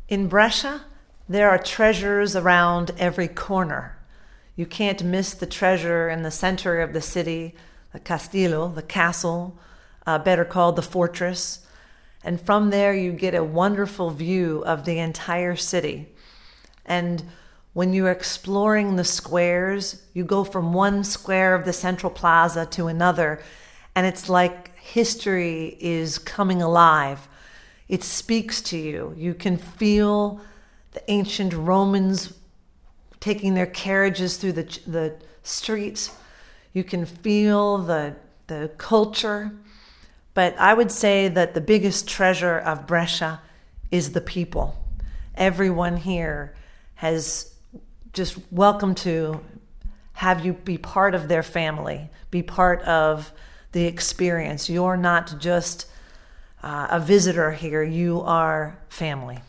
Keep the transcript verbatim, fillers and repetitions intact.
In Brescia, there are treasures around every corner. You can't miss the treasure in the center of the city, the Castillo, the castle, uh, better called the fortress. And from there, you get a wonderful view of the entire city. And when you're exploring the squares, you go from one square of the central plaza to another, and it's like history is coming alive. It speaks to you. You can feel the ancient Romans taking their carriages through the the streets. You can feel the the culture. But I would say that the biggest treasure of Brescia is the people. Everyone here has just welcome to have you be part of their family, be part of the experience. You're not just uh, a visitor here, you are family.